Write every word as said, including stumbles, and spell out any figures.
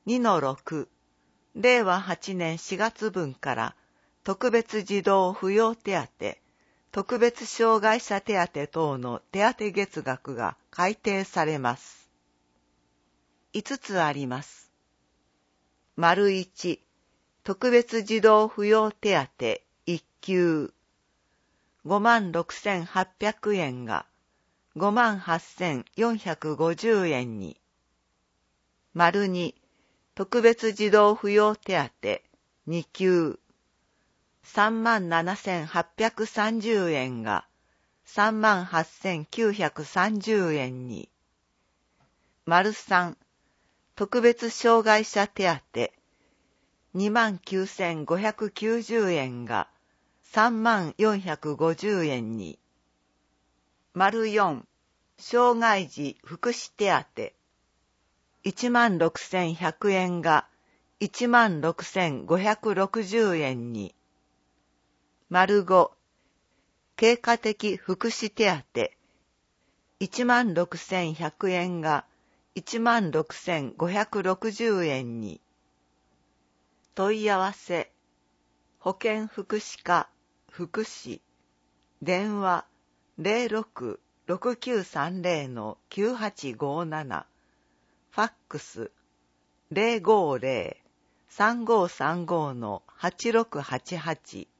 にのろく、れいわはちねんしがつぶんから特別児童扶養手当、特別障害者手当等の手当月額が改定されます。いつつあります。丸いち、特別児童扶養手当いっきゅう、ごまんろくせんはっぴゃくえんがごまんはっせんよんひゃくごじゅうえんに。丸に、特別児童扶養手当にきゅう、さんまんななせんはっぴゃくさんじゅうえんがさんまんはっせんきゅうひゃくさんじゅうえんに。丸さん、特別障害者手当にまんきゅうせんごひゃくきゅうじゅうえんがさんまんよんひゃくごじゅうえんに。丸よん、障害児福祉手当いちまんろくせんひゃくえんがいちまんろくせんごひゃくろくじゅうえんに。丸ご、経過的福祉手当いちまんろくせんひゃくえんがいちまんろくせんごひゃくろくじゅうえんに。問い合わせ、保健福祉課、福祉、電話 ゼロろく ろくきゅうさんゼロ のきゅうはちごなな、ファックス ゼロごゼロ さんごさんご のはちろくはちはち